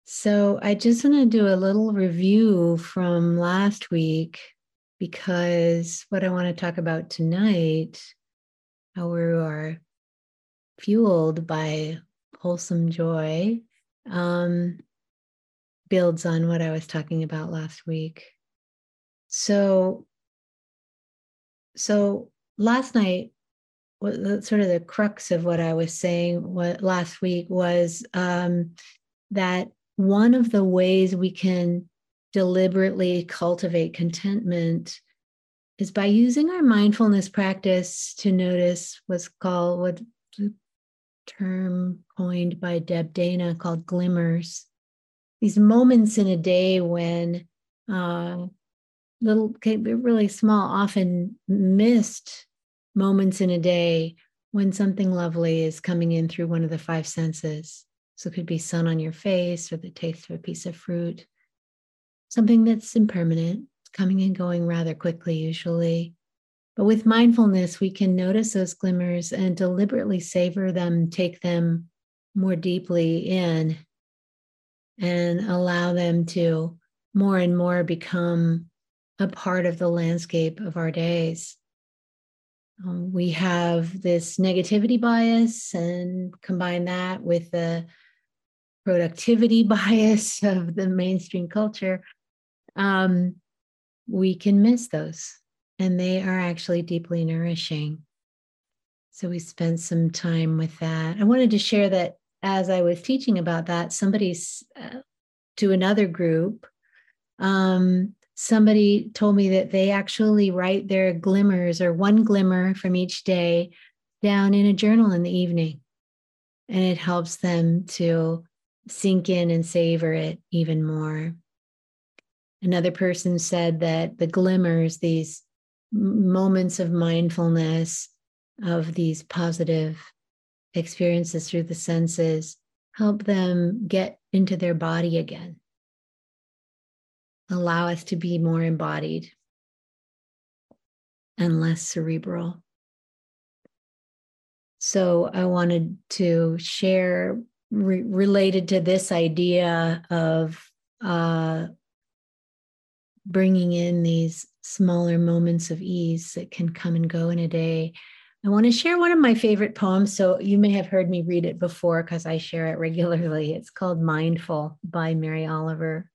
So I just want to do a little review from last week because what I want to talk about tonight, how we are fueled by wholesome joy, um, builds on what I was talking about last week. So last night, sort of the crux of what I was saying last week was that one of the ways we can deliberately cultivate contentment is by using our mindfulness practice to notice what the term coined by Deb Dana called glimmers. These moments in a day when really small, often missed moments in a day when something lovely is coming in through one of the five senses. So it could be sun on your face or the taste of a piece of fruit, something that's impermanent, coming and going rather quickly usually. But with mindfulness, we can notice those glimmers and deliberately savor them, take them more deeply in, and allow them to more and more become a part of the landscape of our days. We have this negativity bias, and combine that with the productivity bias of the mainstream culture, we can miss those, and they are actually deeply nourishing. So we spent some time with that. I wanted to share that as I was teaching about that, to another group, somebody told me that they actually write their glimmers or one glimmer from each day down in a journal in the evening. And it helps them to sink in and savor it even more. Another person said that the glimmers, these moments of mindfulness, of these positive experiences through the senses, help them get into their body again, allow us to be more embodied and less cerebral. So I wanted to share related to this idea of bringing in these smaller moments of ease that can come and go in a day. I want to share one of my favorite poems. So you may have heard me read it before because I share it regularly. It's called Mindful by Mary Oliver.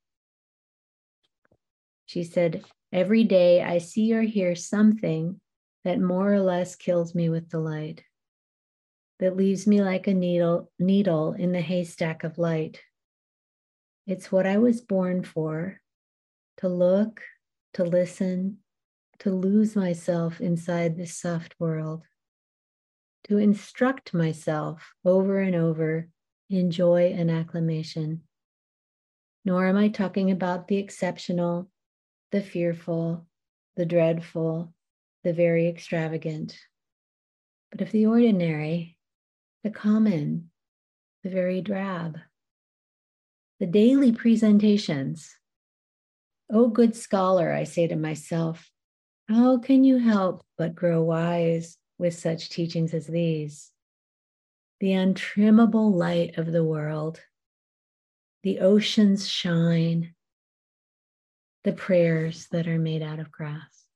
She said, "Every day I see or hear something that more or less kills me with delight, that leaves me like a needle in the haystack of light. It's what I was born for, to look, to listen, to lose myself inside this soft world, to instruct myself over and over in joy and acclamation. Nor am I talking about the exceptional, the fearful, the dreadful, the very extravagant, but of the ordinary, the common, the very drab, the daily presentations. Oh, good scholar, I say to myself, how can you help but grow wise with such teachings as these? The untrimmable light of the world, the ocean's shine, the prayers that are made out of grass."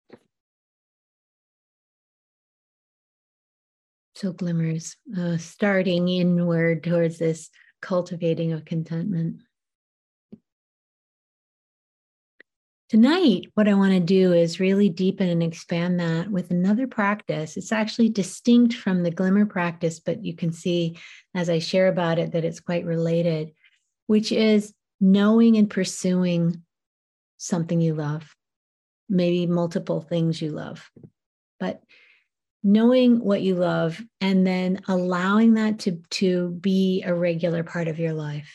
So glimmers, starting inward towards this cultivating of contentment. Tonight, what I want to do is really deepen and expand that with another practice. It's actually distinct from the glimmer practice, but you can see as I share about it that it's quite related, which is knowing and pursuing something you love, maybe multiple things you love, but knowing what you love and then allowing that to be a regular part of your life.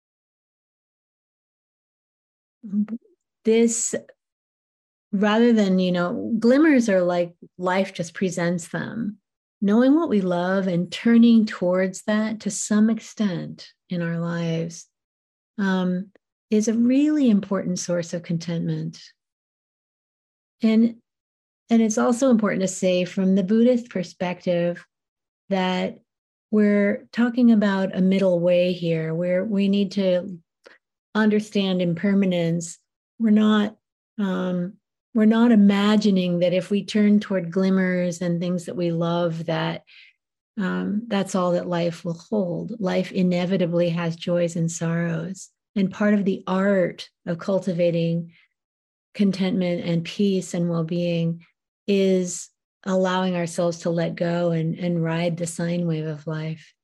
This, rather than, glimmers are like life just presents them. Knowing what we love and turning towards that to some extent in our lives is a really important source of contentment. And it's also important to say from the Buddhist perspective that we're talking about a middle way here where we need to understand impermanence, we're not imagining that if we turn toward glimmers and things that we love, that that's all that life will hold. Life inevitably has joys and sorrows. And part of the art of cultivating contentment and peace and well-being is allowing ourselves to let go and ride the sine wave of life.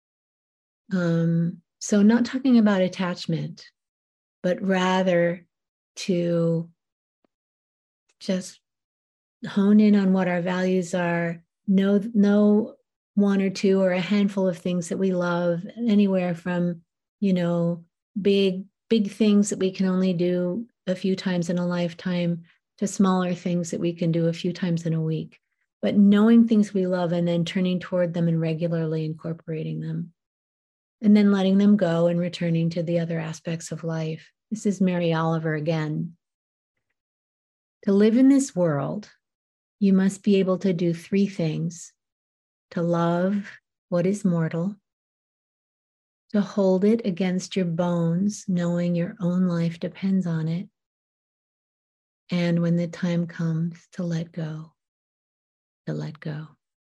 So not talking about attachment, but rather to just hone in on what our values are, know one or two or a handful of things that we love, anywhere from, big things that we can only do a few times in a lifetime to smaller things that we can do a few times in a week. But knowing things we love and then turning toward them and regularly incorporating them, and then letting them go and returning to the other aspects of life. This is Mary Oliver again. To live in this world, you must be able to do three things: to love what is mortal, to hold it against your bones, knowing your own life depends on it, and when the time comes, to let go, to let go.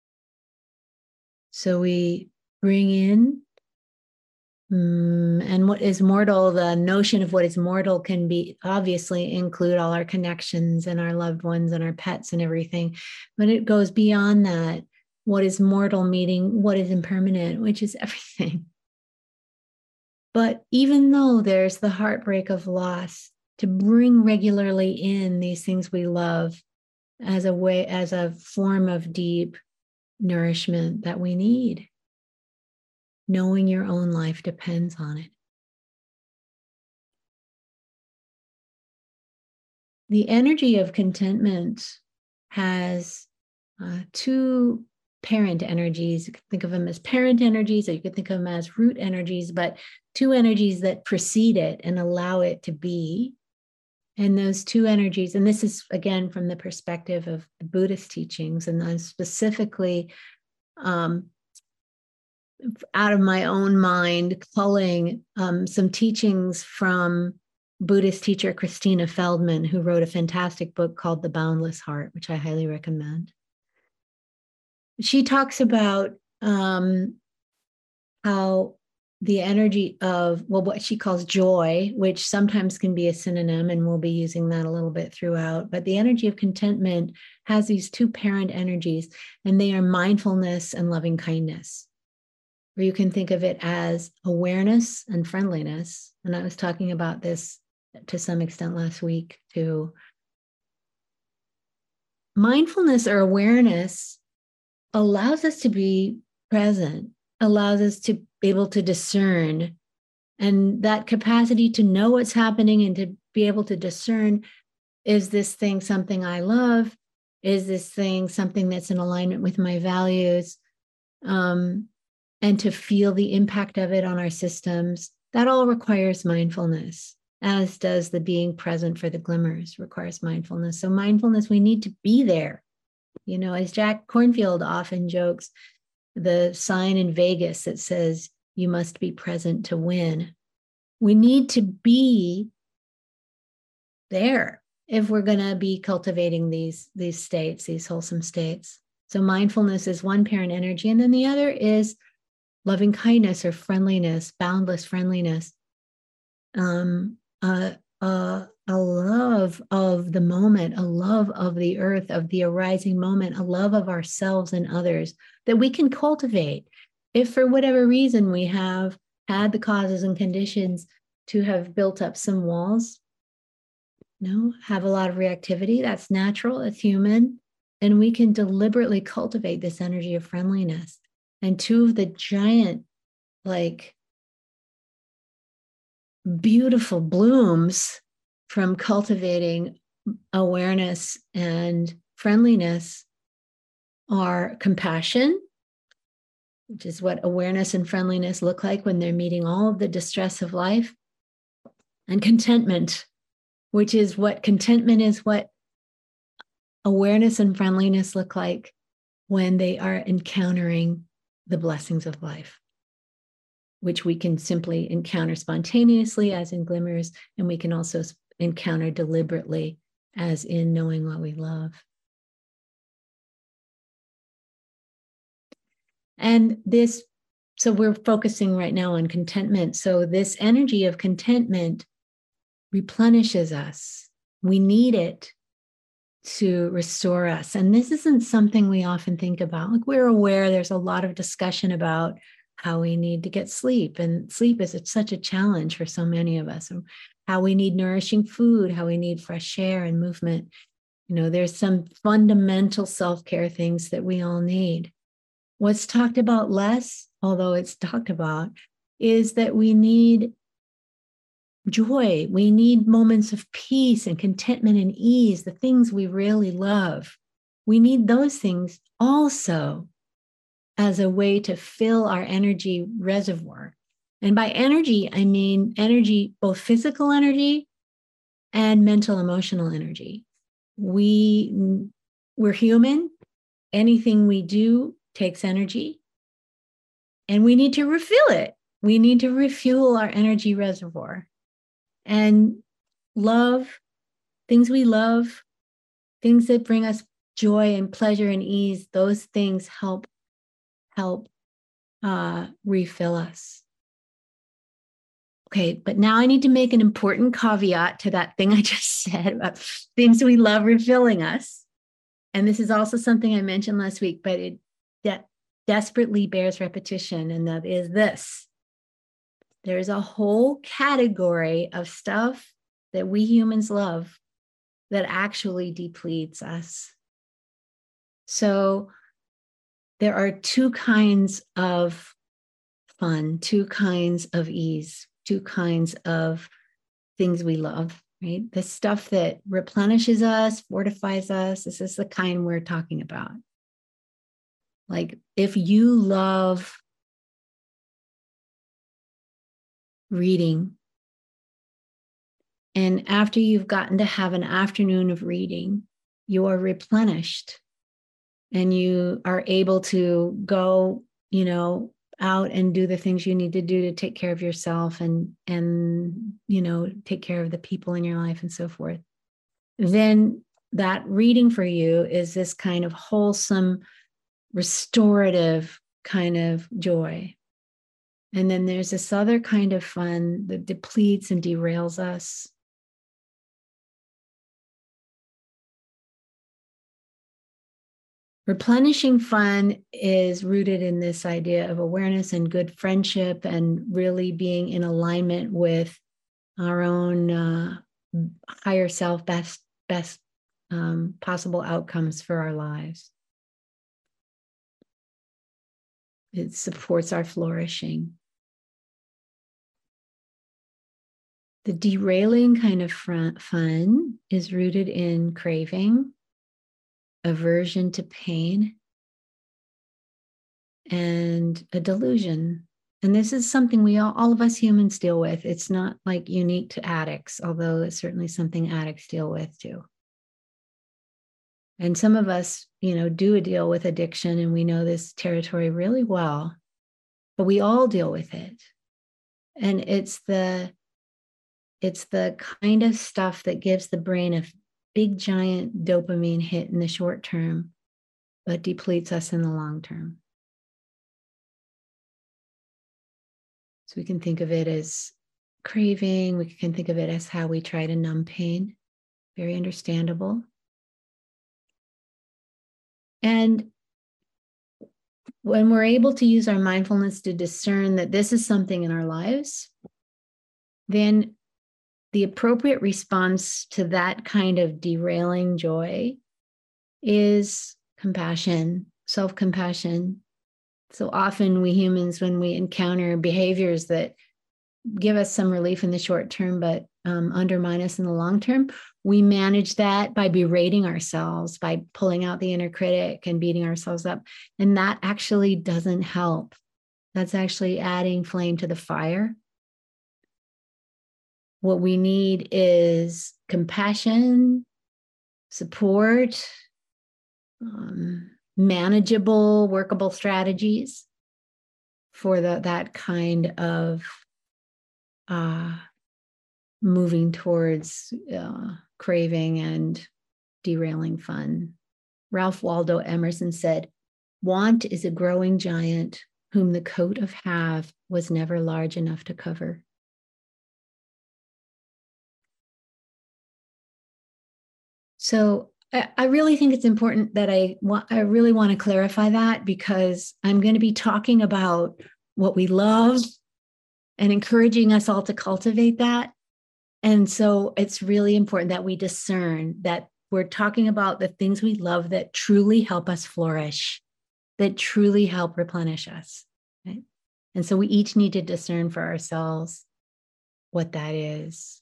So we bring in, and what is mortal, the notion of what is mortal can be obviously include all our connections and our loved ones and our pets and everything, but it goes beyond that. What is mortal meaning what is impermanent, which is everything. But even though there's the heartbreak of loss, to bring regularly in these things we love as a form of deep nourishment that we need. Knowing your own life depends on it. The energy of contentment has two parent energies. You can think of them as parent energies, or you could think of them as root energies, but two energies that precede it and allow it to be. And those two energies, and this is again from the perspective of the Buddhist teachings, and I'm specifically out of my own mind culling some teachings from Buddhist teacher Christina Feldman, who wrote a fantastic book called The Boundless Heart, which I highly recommend. She talks about how the energy of, what she calls joy, which sometimes can be a synonym, and we'll be using that a little bit throughout, but the energy of contentment has these two parent energies, and they are mindfulness and loving kindness. Or you can think of it as awareness and friendliness. And I was talking about this to some extent last week too. Mindfulness or awareness allows us to be present, allows us to be able to discern, and that capacity to know what's happening and to be able to discern, is this thing something I love? Is this thing something that's in alignment with my values? And to feel the impact of it on our systems, that all requires mindfulness, as does the being present for the glimmers requires mindfulness. So mindfulness, we need to be there. As Jack Kornfield often jokes, the sign in Vegas that says, you must be present to win. We need to be there if we're going to be cultivating these states, these wholesome states. So mindfulness is one parent energy, and then the other is loving kindness or friendliness, boundless friendliness, a love of the moment, a love of the earth, of the arising moment, a love of ourselves and others that we can cultivate. If for whatever reason we have had the causes and conditions to have built up some walls, have a lot of reactivity, that's natural, it's human, and we can deliberately cultivate this energy of friendliness. And two of the giant, beautiful blooms from cultivating awareness and friendliness are compassion, which is what awareness and friendliness look like when they're meeting all of the distress of life, and contentment, which is what awareness and friendliness look like when they are encountering the blessings of life. which we can simply encounter spontaneously, as in glimmers, and we can also encounter deliberately, as in knowing what we love. And this, so we're focusing right now on contentment. So this energy of contentment replenishes us. We need it to restore us. And this isn't something we often think about. Like, we're aware there's a lot of discussion about how we need to get sleep. And sleep is such a challenge for so many of us. And how we need nourishing food, how we need fresh air and movement. You know, there's some fundamental self-care things that we all need. What's talked about less, although it's talked about, is that we need joy. We need moments of peace and contentment and ease, the things we really love. We need those things also as a way to fill our energy reservoir. And by energy, I mean energy, both physical energy and mental, emotional energy. We're human. Anything we do takes energy, and we need to refill it. We need to refuel our energy reservoir. And love, things we love, things that bring us joy and pleasure and ease, those things help refill us. Okay, but now I need to make an important caveat to that thing I just said about things we love refilling us. And this is also something I mentioned last week, but it desperately bears repetition, and that is this. There's a whole category of stuff that we humans love that actually depletes us. So there are two kinds of fun, two kinds of ease, two kinds of things we love, right? The stuff that replenishes us, fortifies us. This is the kind we're talking about. Like, if you love reading, and after you've gotten to have an afternoon of reading, you are replenished and you are able to go, out and do the things you need to do to take care of yourself and take care of the people in your life and so forth. Then that reading for you is this kind of wholesome, restorative kind of joy. And then there's this other kind of fun that depletes and derails us. Replenishing fun is rooted in this idea of awareness and good friendship and really being in alignment with our own higher self, best possible outcomes for our lives. It supports our flourishing. The derailing kind of fun is rooted in craving, aversion to pain, and a delusion. And this is something we all of us humans deal with. It's not like unique to addicts, although it's certainly something addicts deal with too. And some of us, do a deal with addiction, and we know this territory really well, but we all deal with it. And it's the kind of stuff that gives the brain a big, giant dopamine hit in the short term, but depletes us in the long term. So we can think of it as craving. We can think of it as how we try to numb pain. Very understandable. And when we're able to use our mindfulness to discern that this is something in our lives, then the appropriate response to that kind of derailing joy is compassion, self-compassion. So often we humans, when we encounter behaviors that give us some relief in the short term, but undermine us in the long term, we manage that by berating ourselves, by pulling out the inner critic and beating ourselves up. And that actually doesn't help. That's actually adding flame to the fire. What we need is compassion, support, manageable, workable strategies for that kind of moving towards craving and derailing fun. Ralph Waldo Emerson said, "Want is a growing giant whom the coat of have was never large enough to cover." So I really think it's important that I really want to clarify that, because I'm going to be talking about what we love and encouraging us all to cultivate that. And so it's really important that we discern that we're talking about the things we love that truly help us flourish, that truly help replenish us. Right? And so we each need to discern for ourselves what that is.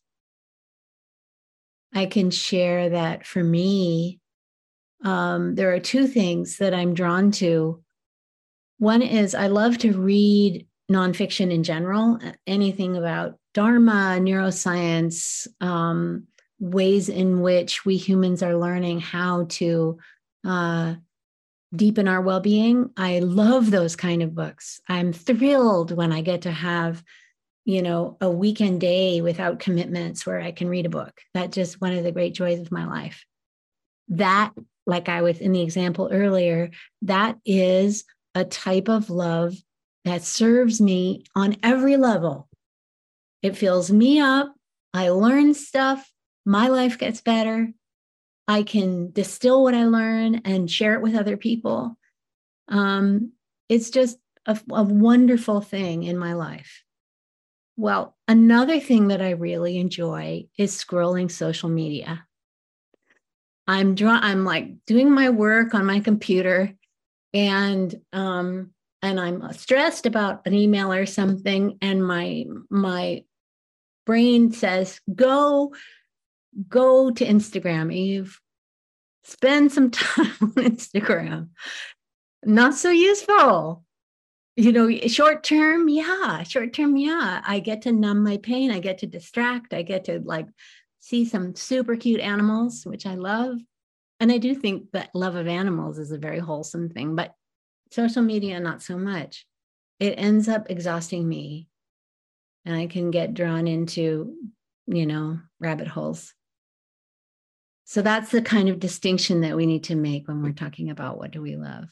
I can share that for me, there are two things that I'm drawn to. One is I love to read nonfiction in general, anything about Dharma, neuroscience, ways in which we humans are learning how to deepen our well-being. I love those kind of books. I'm thrilled when I get to have, a weekend day without commitments where I can read a book. That's just one of the great joys of my life. That, like I was in the example earlier, that is a type of love that serves me on every level. It fills me up. I learn stuff. My life gets better. I can distill what I learn and share it with other people. It's just a wonderful thing in my life. Well, another thing that I really enjoy is scrolling social media. I'm like doing my work on my computer, and I'm stressed about an email or something, and my brain says, go to Instagram, Eve. Spend some time on Instagram. Not so useful. Short term, yeah. I get to numb my pain. I get to distract. I get to see some super cute animals, which I love. And I do think that love of animals is a very wholesome thing, but social media, not so much. It ends up exhausting me, and I can get drawn into, rabbit holes. So that's the kind of distinction that we need to make when we're talking about what do we love.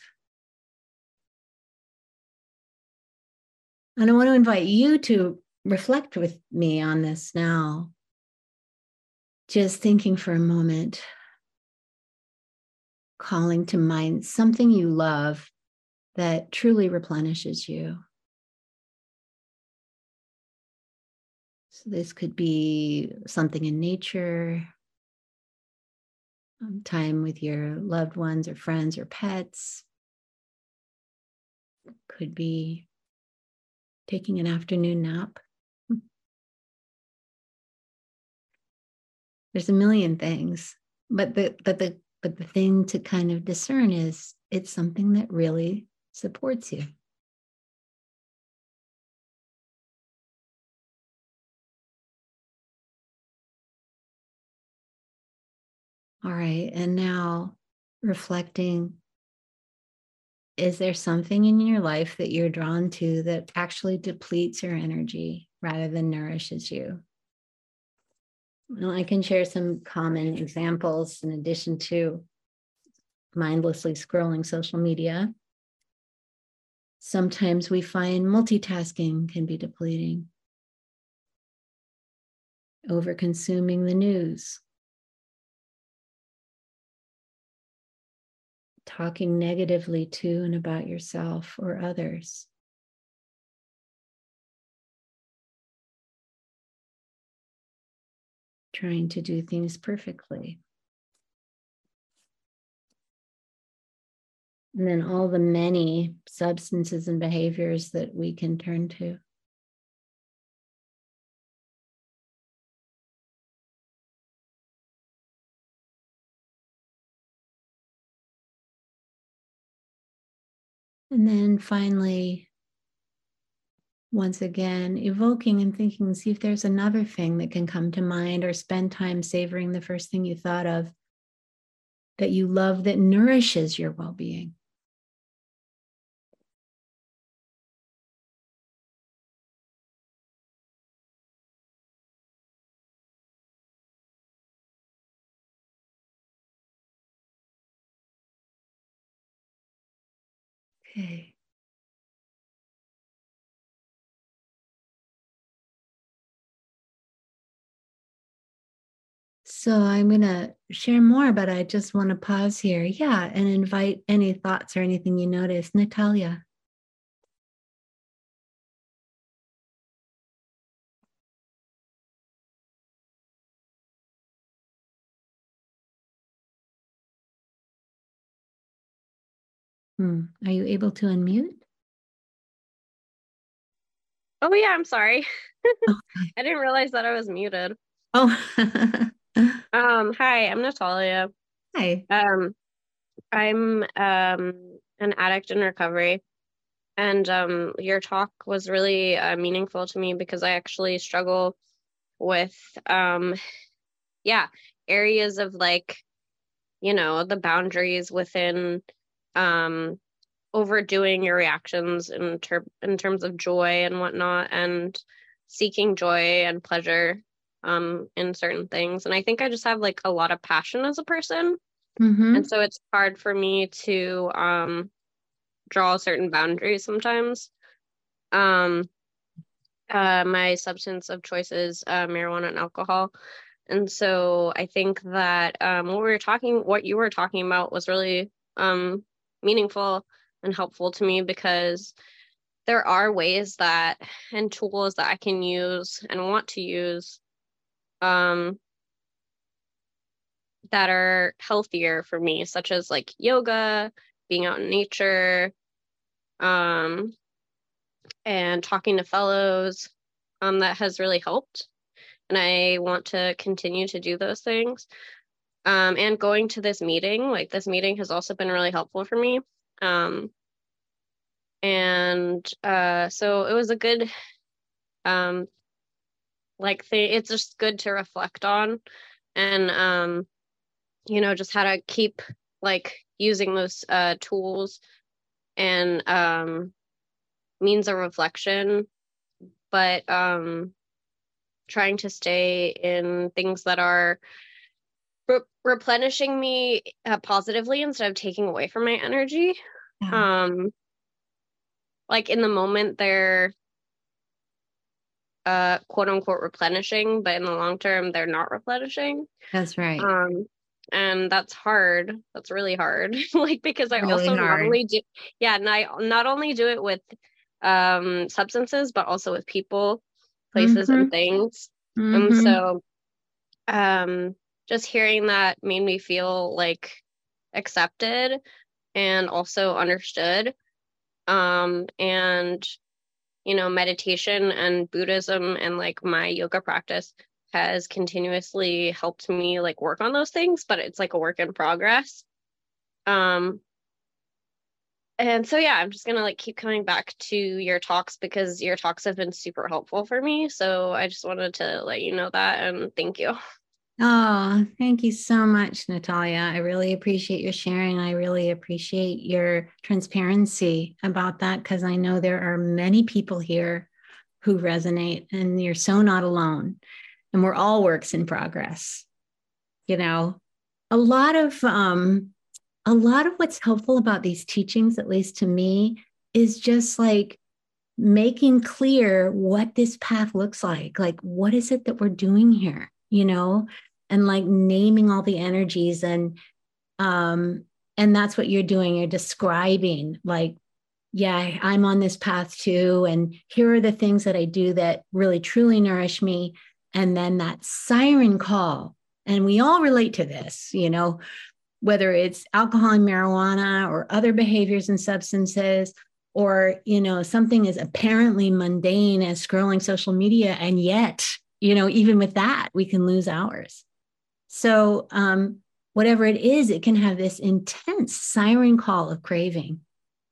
And I want to invite you to reflect with me on this now. Just thinking for a moment, calling to mind something you love that truly replenishes you. So this could be something in nature, time with your loved ones or friends or pets. Could be taking an afternoon nap. There's a million things, but the thing to kind of discern is it's something that really supports you. All right, and now reflecting, is there something in your life that you're drawn to that actually depletes your energy rather than nourishes you? Well, I can share some common examples in addition to mindlessly scrolling social media. Sometimes we find multitasking can be depleting. Over-consuming the news. Talking negatively to and about yourself or others. Trying to do things perfectly. And then all the many substances and behaviors that we can turn to. And then finally, once again, evoking and thinking, see if there's another thing that can come to mind, or spend time savoring the first thing you thought of that you love that nourishes your well-being. Okay. So I'm going to share more, but I just want to pause here. Yeah. And invite any thoughts or anything you notice. Natalia. Are you able to unmute? Oh yeah, I'm sorry. Okay. I didn't realize that I was muted. Oh, Hi, I'm Natalia. hi. Um, I'm an addict in recovery, and your talk was really meaningful to me because I actually struggle with yeah, areas of like, the boundaries within um overdoing your reactions in terms of joy and whatnot, and seeking joy and pleasure in certain things. And I think I just have like a lot of passion as a person. And Mm-hmm. so it's hard for me to draw certain boundaries sometimes. Um my substance of choice is marijuana and alcohol. And so I think that what you were talking about was really meaningful and helpful to me, because there are ways that and tools that I can use and want to use um, that are healthier for me, such as like yoga, being out in nature, um, and talking to fellows, that has really helped. And I want to continue to do those things. And going to this meeting, like this meeting has also been really helpful for me. Um, and so it was a good um, like thing. It's just good to reflect on, and just how to keep like using those tools and means of reflection, but trying to stay in things that are replenishing me positively instead of taking away from my energy. Yeah, Um, like in the moment they're quote unquote replenishing, but in the long term they're not replenishing. that's right. Um, and that's hard. That's really hard. Like because I Really also not hard. only do yeah, and I not only do it with substances, but also with people, places Mm-hmm. and things. And Mm-hmm. so um just hearing that made me feel like accepted and also understood. And meditation and Buddhism and like my yoga practice has continuously helped me like work on those things, but it's like a work in progress. Um, and so yeah, I'm just gonna like keep coming back to your talks because your talks have been super helpful for me. So I just wanted to let you know that and thank you. Oh, thank you so much, Natalia. I really appreciate your sharing. I really appreciate your transparency about that because I know there are many people here who resonate, and you're so not alone. And we're all works in progress. You know, a lot of um, a lot of what's helpful about these teachings, at least to me, is just like making clear what this path looks like. Like, what is it that we're doing here? And like naming all the energies um and that's what you're doing. You're describing like, yeah, I'm on this path too. And here are the things that I do that really truly nourish me. And then that siren call. And we all relate to this, whether it's alcohol and marijuana or other behaviors and substances, or something as apparently mundane as scrolling social media, and yet even with that we can lose hours. So whatever it is, it can have this intense siren call of craving.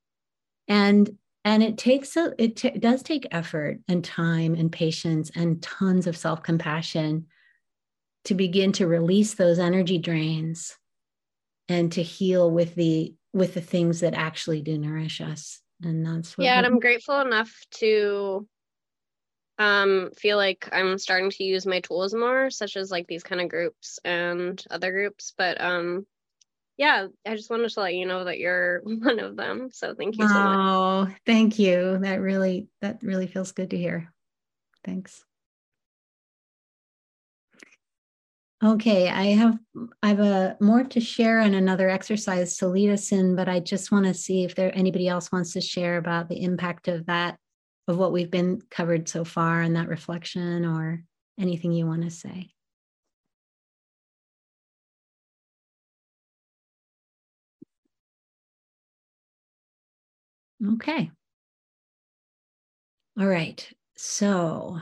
And it does take effort and time and patience and tons of self-compassion to begin to release those energy drains and to heal with the things that actually do nourish us. And that's what Yeah, we're and I'm grateful enough to feel like I'm starting to use my tools more, such as like these kind of groups and other groups. But yeah, I just wanted to let you know that you're one of them. So thank you so much. Oh, thank you. That really feels good to hear. Thanks. Okay, I have a more to share and another exercise to lead us in, but I just want to see if anybody else wants to share about the impact of that, of what we've been covered so far and that reflection, or anything you want to say. Okay. All right. So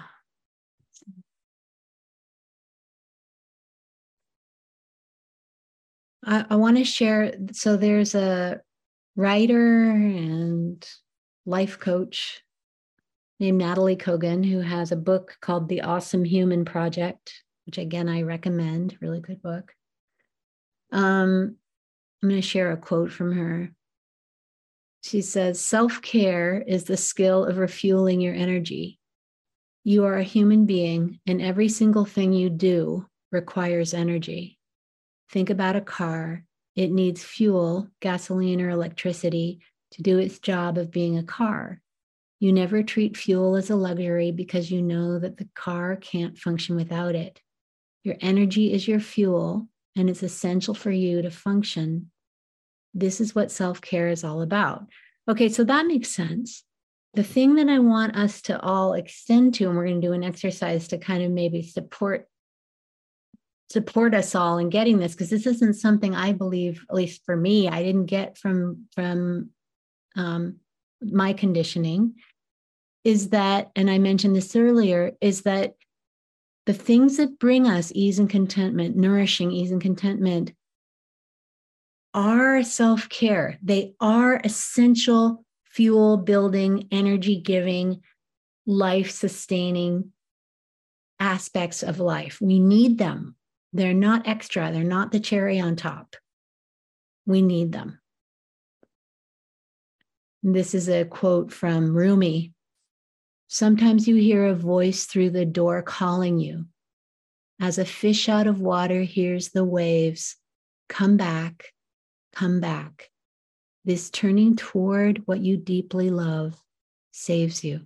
I want to share. So there's a writer and life coach named Natalie Kogan who has a book called The Awesome Human Project, which again, I recommend. Really good book. I'm going to share a quote from her. She says, self-care is the skill of refueling your energy. You are a human being, and every single thing you do requires energy. Think about a car. It needs fuel, gasoline, or electricity to do its job of being a car. You never treat fuel as a luxury because you know that the car can't function without it. Your energy is your fuel, and it's essential for you to function. This is what self-care is all about. Okay, so that makes sense. The thing that I want us to all extend to, and we're going to do an exercise to kind of maybe support us all in getting this, because this isn't something I believe, at least for me, I didn't get from my conditioning, is that, and I mentioned this earlier, is that the things that bring us ease and contentment, nourishing ease and contentment, are self-care. They are essential fuel building, energy giving, life sustaining aspects of life. We need them. They're not extra. They're not the cherry on top. We need them. This is a quote from Rumi. Sometimes you hear a voice through the door calling you. As a fish out of water hears the waves, come back, come back. This turning toward what you deeply love saves you.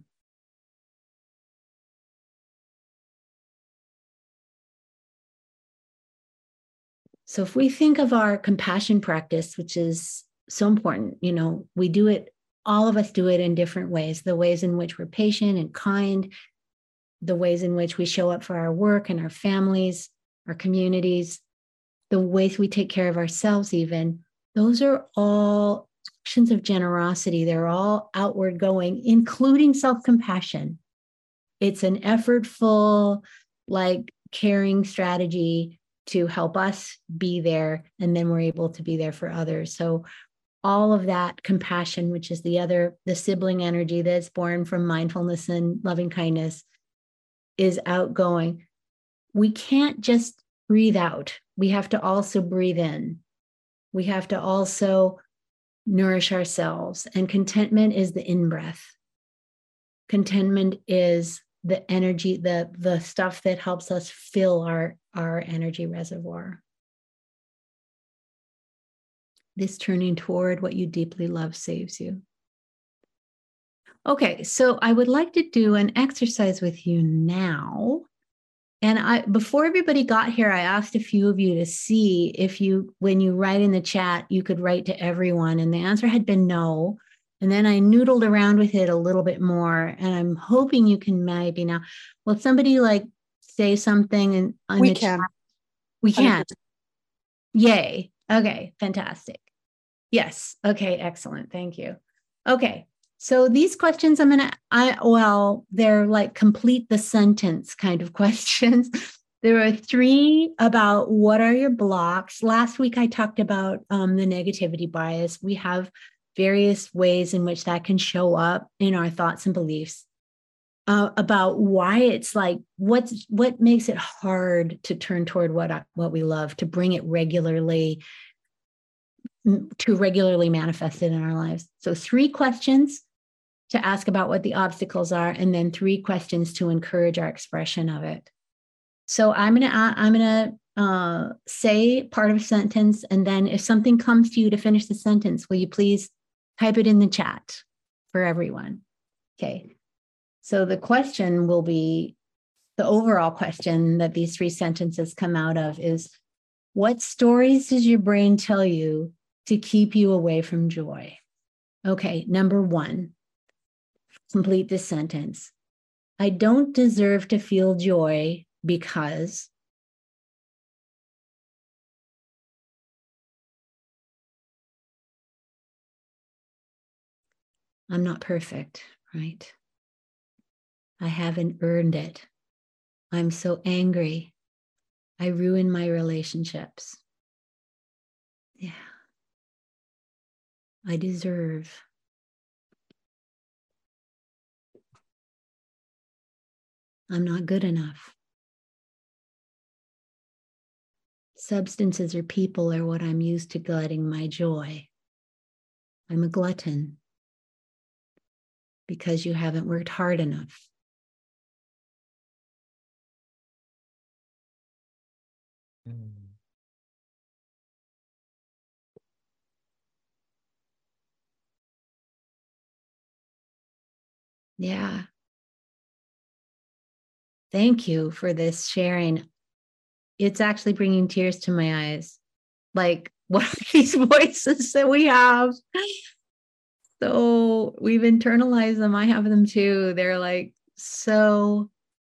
So if we think of our compassion practice, which is so important, we do it, all of us do it in different ways, the ways in which we're patient and kind, the ways in which we show up for our work and our families, our communities, the ways we take care of ourselves even, those are all actions of generosity. They're all outward going, including self-compassion. It's an effortful, caring strategy to help us be there, and then we're able to be there for others. So all of that compassion, which is the sibling energy that's born from mindfulness and loving kindness, is outgoing. We can't just breathe out. We have to also breathe in. We have to also nourish ourselves. And contentment is the in-breath. Contentment is the energy, the stuff that helps us fill our energy reservoir. This turning toward what you deeply love saves you. Okay, so I would like to do an exercise with you now. And before everybody got here, I asked a few of you to see if when you write in the chat, you could write to everyone. And the answer had been no. And then I noodled around with it a little bit more. And I'm hoping you can maybe now. Will somebody say something on the chat? We can. Yay. Okay, fantastic. Yes. Okay, excellent. Thank you. Okay. So these questions they're complete the sentence kind of questions. There are 3 about what are your blocks. Last week, I talked about the negativity bias. We have various ways in which that can show up in our thoughts and beliefs, about why it's what makes it hard to turn toward what we love, to bring it regularly manifested in our lives. So 3 questions to ask about what the obstacles are, and then 3 questions to encourage our expression of it. So I'm gonna say part of a sentence, and then if something comes to you to finish the sentence, will you please type it in the chat for everyone? Okay. So the question will be, the overall question that these 3 sentences come out of is, what stories does your brain tell you to keep you away from joy? Okay, number 1, complete this sentence. I don't deserve to feel joy because I'm not perfect, right? I haven't earned it. I'm so angry. I ruin my relationships. Yeah. I deserve. I'm not good enough. Substances or people are what I'm used to glutting my joy. I'm a glutton because you haven't worked hard enough. Yeah. Thank you for this sharing. It's actually bringing tears to my eyes. Like, what are these voices that we have? So we've internalized them. I have them too. They're like, so,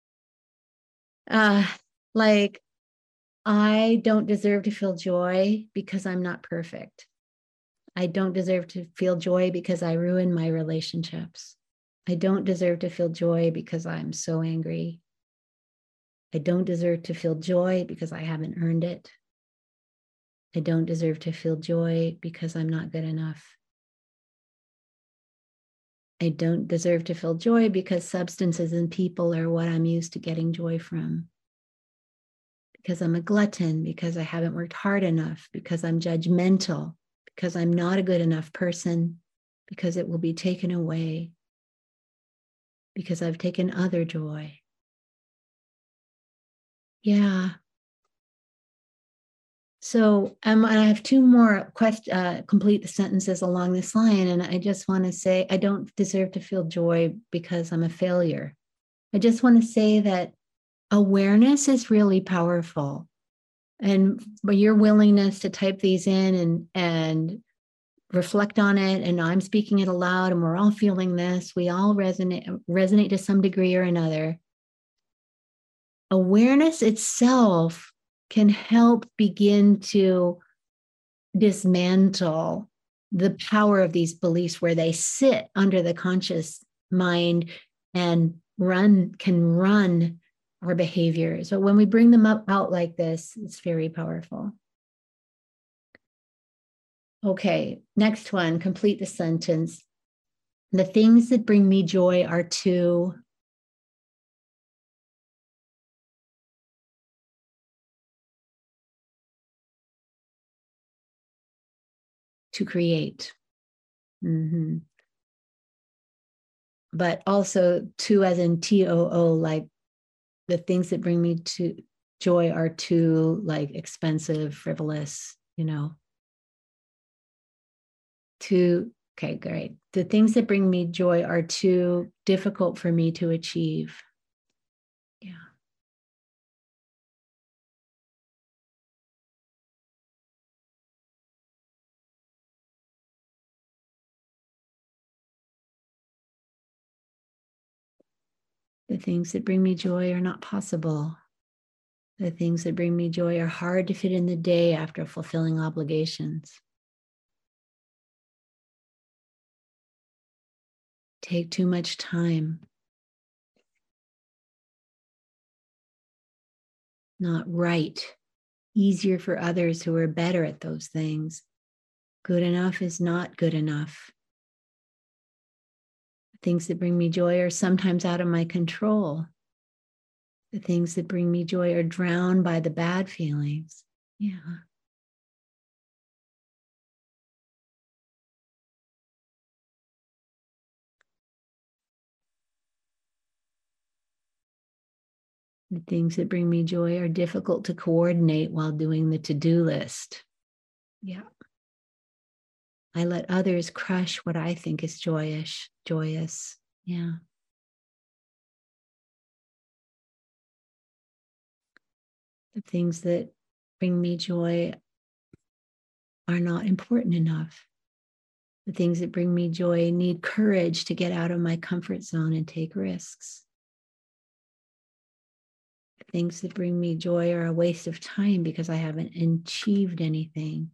uh, like, I don't deserve to feel joy because I'm not perfect. I don't deserve to feel joy because I ruin my relationships. I don't deserve to feel joy because I'm so angry. I don't deserve to feel joy because I haven't earned it. I don't deserve to feel joy because I'm not good enough. I don't deserve to feel joy because substances and people are what I'm used to getting joy from. Because I'm a glutton, because I haven't worked hard enough, because I'm judgmental, because I'm not a good enough person, because it will be taken away, because I've taken other joy. Yeah. So I have 2 more complete sentences along this line. And I just want to say, I don't deserve to feel joy because I'm a failure. I just want to say that awareness is really powerful. And by your willingness to type these in and reflect on it, and I'm speaking it aloud, and we're all feeling this, we all resonate to some degree or another. Awareness itself can help begin to dismantle the power of these beliefs where they sit under the conscious mind and can run our behaviors. So when we bring them out like this, it's very powerful. Okay, next one, complete the sentence. The things that bring me joy are to create. Mm-hmm. But also to as in TOO, like the things that bring me to joy are too like expensive, frivolous, okay, great. The things that bring me joy are too difficult for me to achieve. Yeah. The things that bring me joy are not possible. The things that bring me joy are hard to fit in the day after fulfilling obligations. Take too much time. Not right. Easier for others who are better at those things. Good enough is not good enough. The things that bring me joy are sometimes out of my control. The things that bring me joy are drowned by the bad feelings. Yeah. The things that bring me joy are difficult to coordinate while doing the to-do list. Yeah. I let others crush what I think is joyous. Yeah. The things that bring me joy are not important enough. The things that bring me joy need courage to get out of my comfort zone and take risks. The things that bring me joy are a waste of time because I haven't achieved anything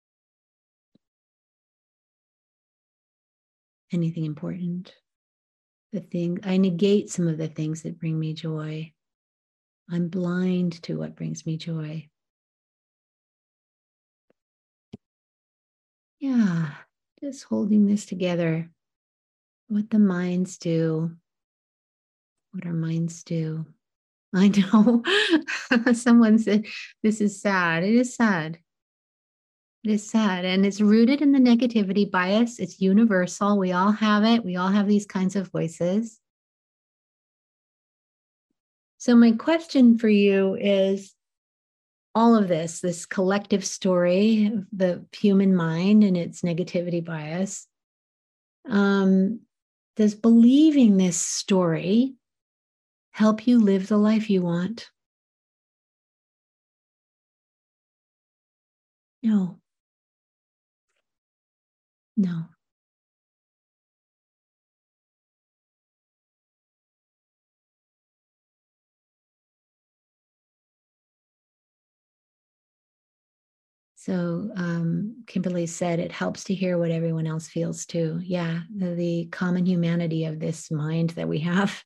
important. I negate some of the things that bring me joy. I'm blind to what brings me joy. Yeah, just holding this together. What the minds do, what our minds do. I know. Someone said, this is sad. It is sad. It is sad. And it's rooted in the negativity bias. It's universal. We all have it. We all have these kinds of voices. So my question for you is, all of this collective story of the human mind and its negativity bias, does believing this story help you live the life you want? No. No. So Kimberly said it helps to hear what everyone else feels too. Yeah, the common humanity of this mind that we have.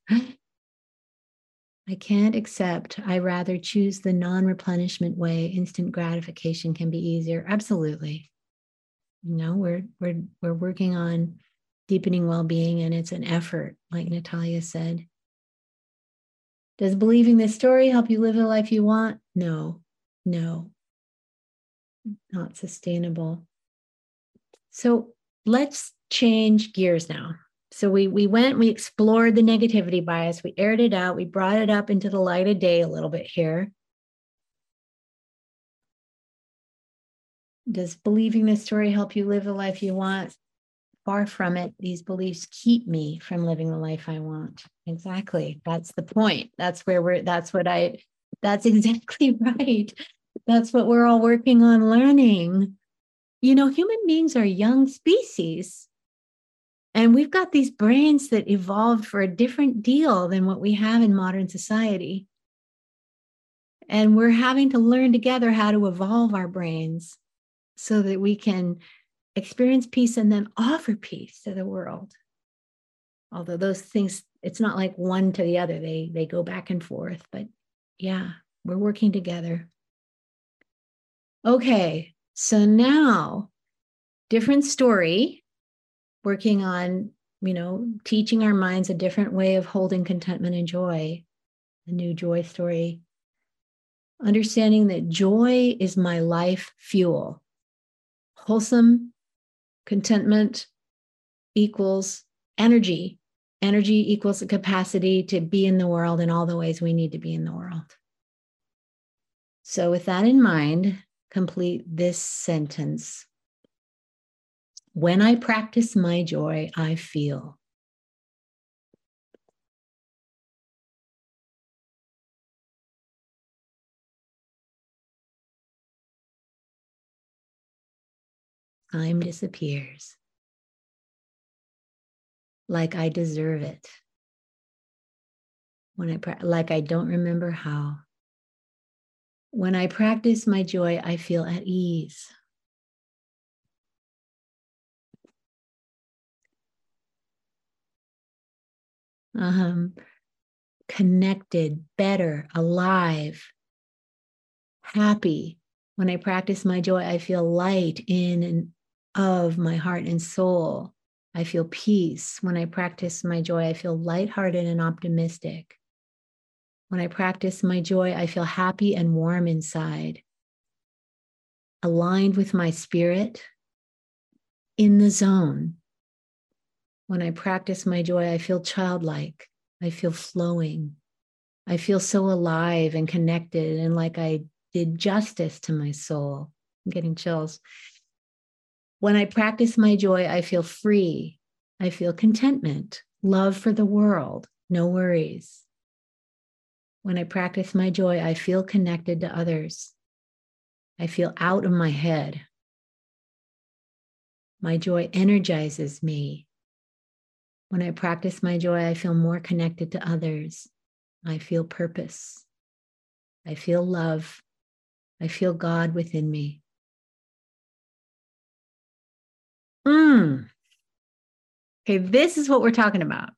I can't accept. I rather choose the non-replenishment way. Instant gratification can be easier. Absolutely. You know, we're working on deepening well-being, and it's an effort, like Natalia said. Does believing this story help you live the life you want? No. Not sustainable. So let's change gears now. So we explored the negativity bias, we aired it out, we brought it up into the light of day a little bit here. Does believing this story help you live the life you want? Far from it. These beliefs keep me from living the life I want. Exactly. That's the point. That's exactly right. That's what we're all working on learning. You know, human beings are a young species, and we've got these brains that evolved for a different deal than what we have in modern society. And we're having to learn together how to evolve our brains so that we can experience peace and then offer peace to the world. Although those things, it's not like one to the other, they go back and forth. But yeah, we're working together. Okay, so now, different story, working on, teaching our minds a different way of holding contentment and joy, a new joy story. Understanding that joy is my life fuel. Wholesome contentment equals energy. Energy equals the capacity to be in the world in all the ways we need to be in the world. So with that in mind, complete this sentence. When I practice my joy, I feel. Time disappears. Like I deserve it. Like I don't remember how. When I practice my joy, I feel at ease. Connected, better, alive, happy. When I practice my joy, I feel light in and of my heart and soul. I feel peace. When I practice my joy, I feel lighthearted and optimistic. When I practice my joy, I feel happy and warm inside, aligned with my spirit, in the zone. When I practice my joy, I feel childlike. I feel flowing. I feel so alive and connected and like I did justice to my soul. I'm getting chills. When I practice my joy, I feel free. I feel contentment, love for the world, no worries. When I practice my joy, I feel connected to others. I feel out of my head. My joy energizes me. When I practice my joy, I feel more connected to others. I feel purpose. I feel love. I feel God within me. Okay, this is what we're talking about.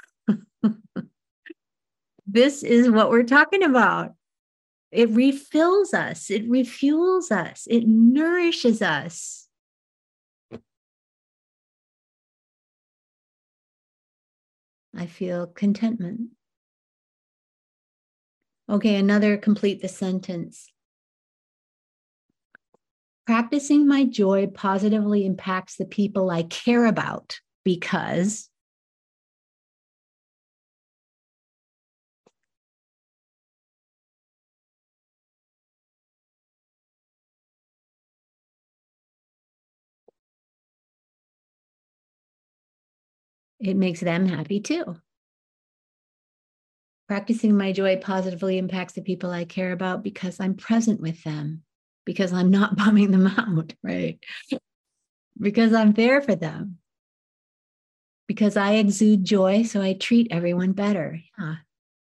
This is what we're talking about. It refills us. It refuels us. It nourishes us. I feel contentment. Okay, another complete the sentence. Practicing my joy positively impacts the people I care about because it makes them happy too. Practicing my joy positively impacts the people I care about because I'm present with them, because I'm not bumming them out, right? Because I'm there for them. Because I exude joy, so I treat everyone better. Yeah.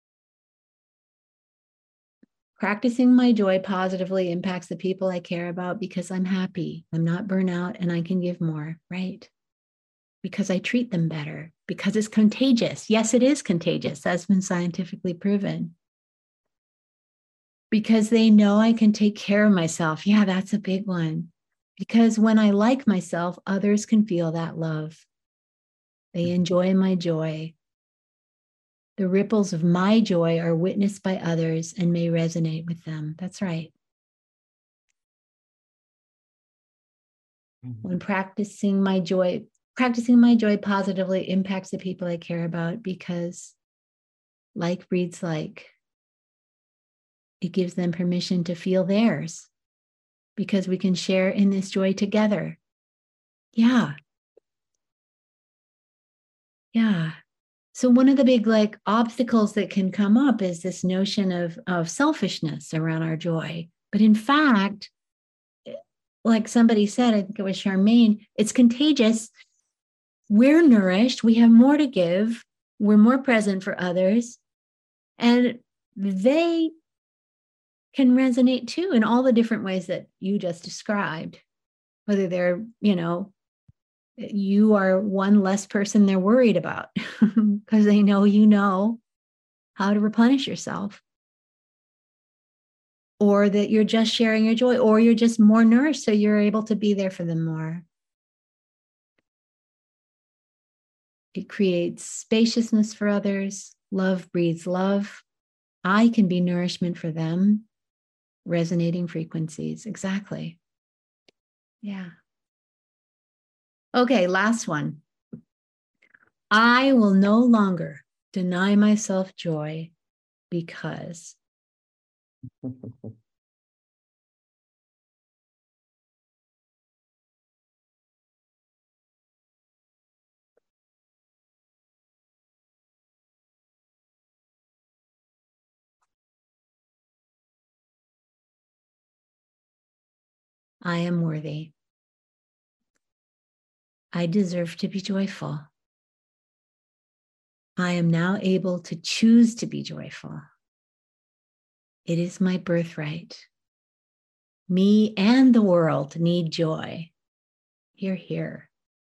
Practicing my joy positively impacts the people I care about because I'm happy, I'm not burnout, and I can give more, right? Because I treat them better, because it's contagious. Yes, it is contagious. That's been scientifically proven. Because they know I can take care of myself. Yeah, that's a big one. Because when I like myself, others can feel that love. They enjoy my joy. The ripples of my joy are witnessed by others and may resonate with them. That's right. When practicing my joy positively impacts the people I care about because like breeds like. It gives them permission to feel theirs because we can share in this joy together. Yeah. Yeah. So one of the big obstacles that can come up is this notion of selfishness around our joy. But in fact, like somebody said, I think it was Charmaine, it's contagious. We're nourished. We have more to give. We're more present for others. And they can resonate too in all the different ways that you just described. Whether they're, you are one less person they're worried about because they know how to replenish yourself, or that you're just sharing your joy, or you're just more nourished so you're able to be there for them more. It creates spaciousness for others. Love breeds love. I can be nourishment for them. Resonating frequencies. Exactly. Yeah. Okay, last one. I will no longer deny myself joy because I am worthy. I deserve to be joyful. I am now able to choose to be joyful. It is my birthright. Me and the world need joy. Hear, hear.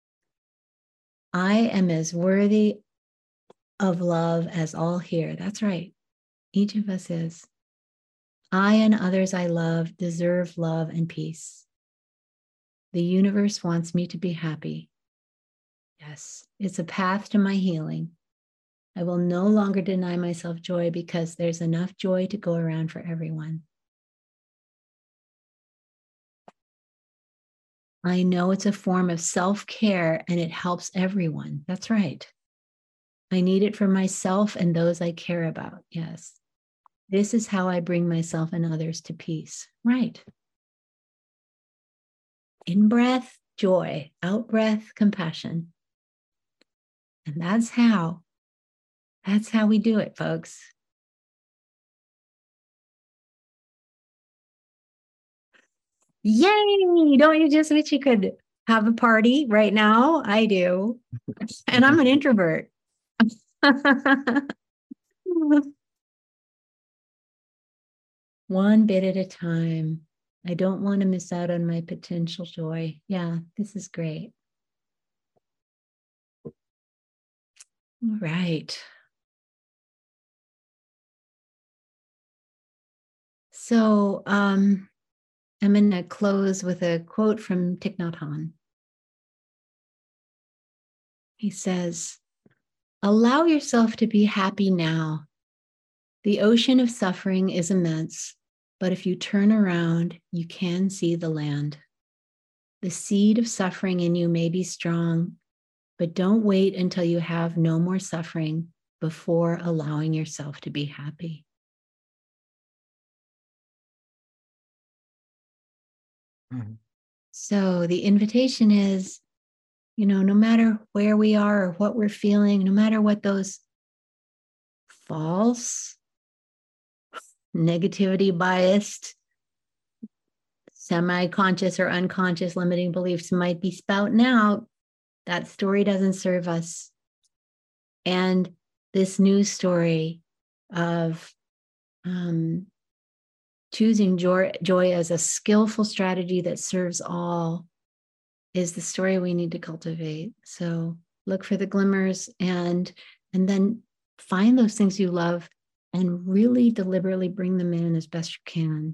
I am as worthy of love as all here. That's right. Each of us is. I and others I love deserve love and peace. The universe wants me to be happy. Yes, it's a path to my healing. I will no longer deny myself joy because there's enough joy to go around for everyone. I know it's a form of self-care and it helps everyone. That's right. I need it for myself and those I care about. Yes. This is how I bring myself and others to peace. Right. In breath, joy. Out breath, compassion. And that's how we do it, folks. Yay! Don't you just wish you could have a party right now? I do. And I'm an introvert. One bit at a time. I don't want to miss out on my potential joy. Yeah, this is great. All right. So I'm going to close with a quote from Thich Nhat Hanh. He says, "Allow yourself to be happy now. The ocean of suffering is immense, but if you turn around, you can see the land. The seed of suffering in you may be strong, but don't wait until you have no more suffering before allowing yourself to be happy." Mm-hmm. So the invitation is, no matter where we are or what we're feeling, no matter what those false, negativity biased, semi-conscious or unconscious limiting beliefs might be spouting out, that story doesn't serve us. And this new story of choosing joy as a skillful strategy that serves all is the story we need to cultivate. So look for the glimmers and then find those things you love and really deliberately bring them in as best you can.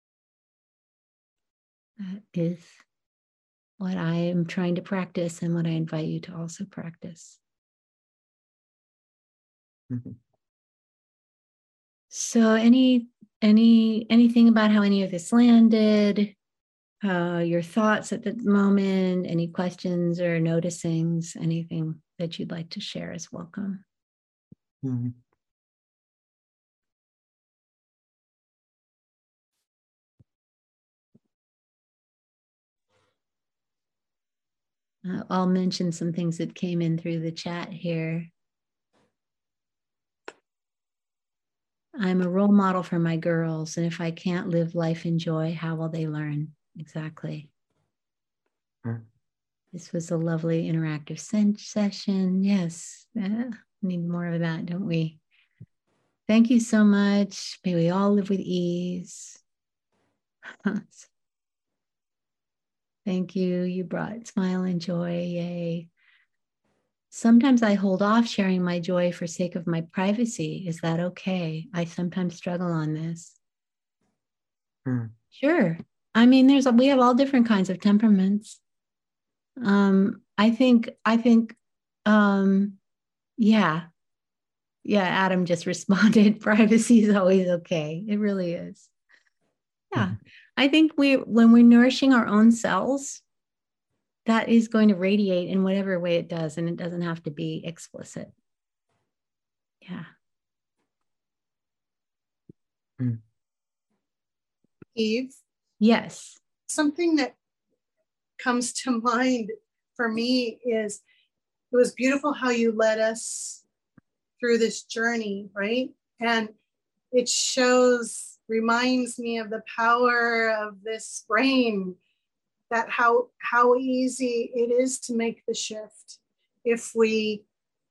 That is what I am trying to practice and what I invite you to also practice. Mm-hmm. So anything about how any of this landed, your thoughts at the moment, any questions or noticings, anything that you'd like to share is welcome. Mm-hmm. I'll mention some things that came in through the chat here. I'm a role model for my girls, and if I can't live life in joy, how will they learn? Exactly. This was a lovely interactive session. Yes, need more of that, don't we? Thank you so much. May we all live with ease. Thank you. You brought smile and joy. Yay. Sometimes I hold off sharing my joy for sake of my privacy. Is that okay? I sometimes struggle on this. Sure. I mean, we have all different kinds of temperaments. I think, yeah, Adam just responded. Privacy is always okay. It really is. Yeah. I think when we're nourishing our own selves, that is going to radiate in whatever way it does, and it doesn't have to be explicit. Yeah. Eve? Yes. Something that comes to mind for me is it was beautiful how you led us through this journey, right? And it reminds me of the power of this brain, that how easy it is to make the shift if we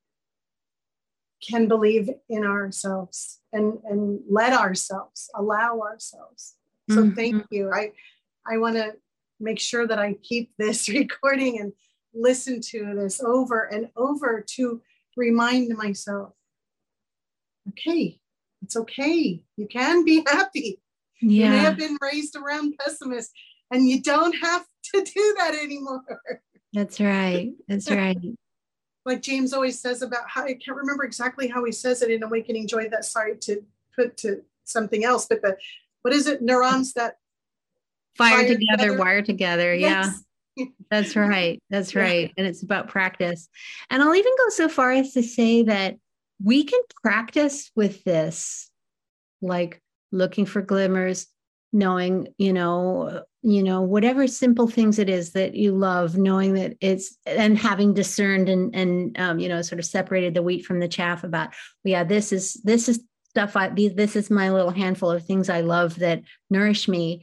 can believe in ourselves and let ourselves, allow ourselves. So thank you. I want to make sure that I keep this recording and listen to this over and over to remind myself, okay, it's okay. You can be happy. Yeah. You may have been raised around pessimists, and you don't have to do that anymore. That's right. That's right. Like James always says about how, I can't remember exactly how he says it in Awakening Joy, that sorry to put to something else, but what is it? Neurons that fire together, wire together. Yes. Yeah. That's right. That's right. And it's about practice. And I'll even go so far as to say that we can practice with this like looking for glimmers, knowing, whatever simple things it is that you love, knowing that it's, and having discerned and sort of separated the wheat from the chaff about, yeah, this is stuff this is my little handful of things I love that nourish me.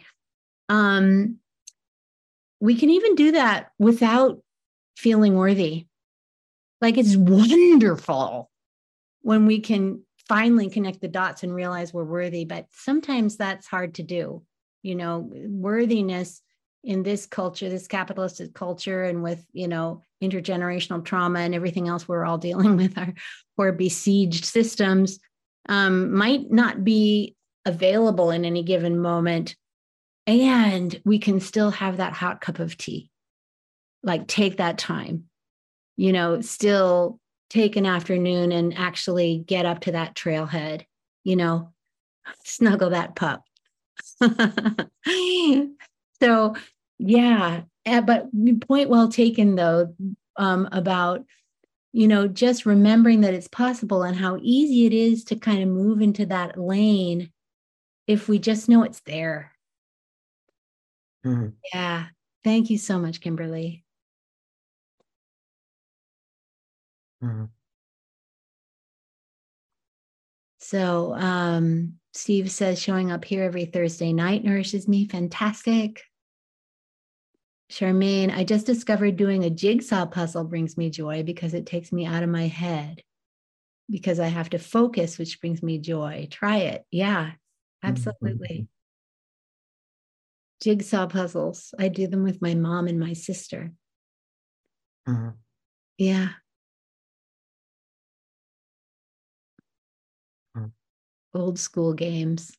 We can even do that without feeling worthy. Like, it's wonderful when we can finally connect the dots and realize we're worthy, but sometimes that's hard to do. Worthiness in this culture, this capitalist culture, and with, intergenerational trauma and everything else we're all dealing with, our besieged systems, might not be available in any given moment. And we can still have that hot cup of tea, like take that time, still take an afternoon and actually get up to that trailhead, snuggle that pup. So, yeah, but point well taken, though, about, just remembering that it's possible and how easy it is to kind of move into that lane if we just know it's there. Mm-hmm. Yeah. Thank you so much, Kimberly. Mm-hmm. So, Steve says, showing up here every Thursday night nourishes me. Fantastic. Charmaine, I just discovered doing a jigsaw puzzle brings me joy because it takes me out of my head, because I have to focus, which brings me joy. Try it. Yeah, absolutely. Mm-hmm. Jigsaw puzzles. I do them with my mom and my sister. Mm-hmm. Yeah. Mm-hmm. Old school games.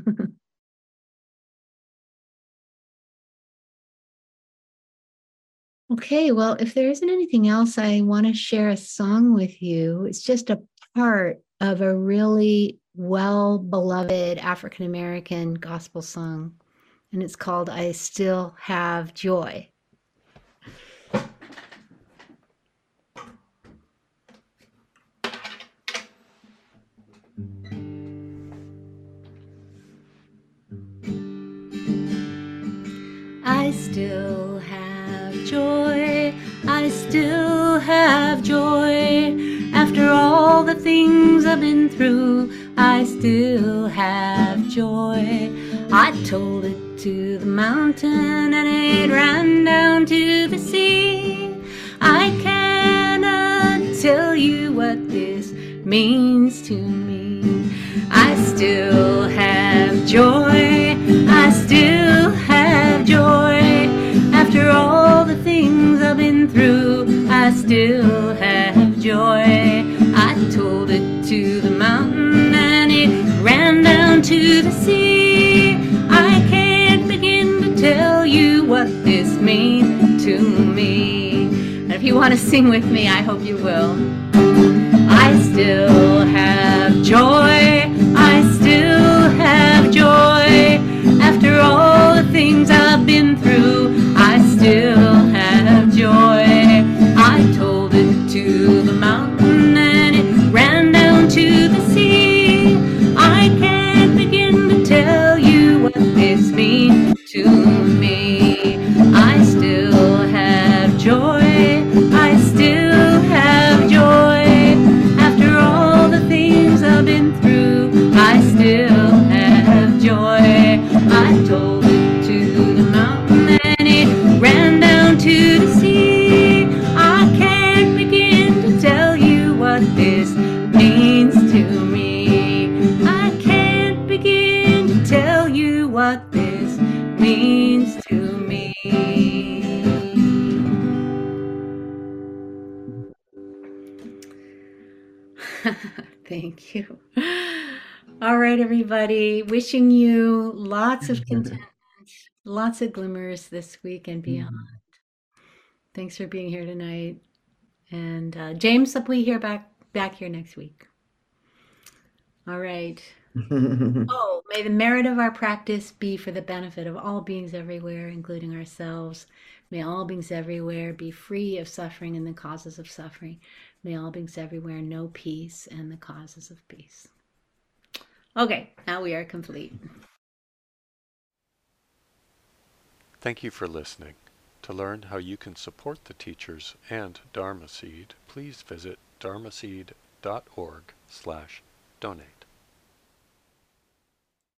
Okay, well, if there isn't anything else, I want to share a song with you. It's just a part of a really well-beloved African-American gospel song, and it's called I Still Have Joy. I still have joy, I still have joy. After all the things I've been through, I still have joy. I told it to the mountain and it ran down to the sea. I cannot tell you what this means to me. I still have joy, I still have joy. After all the things I've been through, I still have joy. I told it to the mountain and it ran down to the sea. I can't begin to tell you what this means to me. And if you want to sing with me, I hope you will. I still have joy, I still have joy. After all the things I've been through, I still have joy. I told it to the mountain and it ran down to the sea. I can't begin to tell you what this means to me. I still have joy, I still have joy. After all the things I've been through, I still have joy. I told it to the mountain and it ran down to the sea. I can't begin to tell you what this means to me. I can't begin to tell you what this means to me. Thank you. All right, everybody. Wishing you lots of contentment, lots of glimmers this week and beyond. Thanks for being here tonight. And James, will we hear back here next week? All right. Oh, may the merit of our practice be for the benefit of all beings everywhere, including ourselves. May all beings everywhere be free of suffering and the causes of suffering. May all beings everywhere know peace and the causes of peace. Okay, now we are complete. Thank you for listening. To learn how you can support the teachers and Dharma Seed, please visit dharmaseed.org/donate.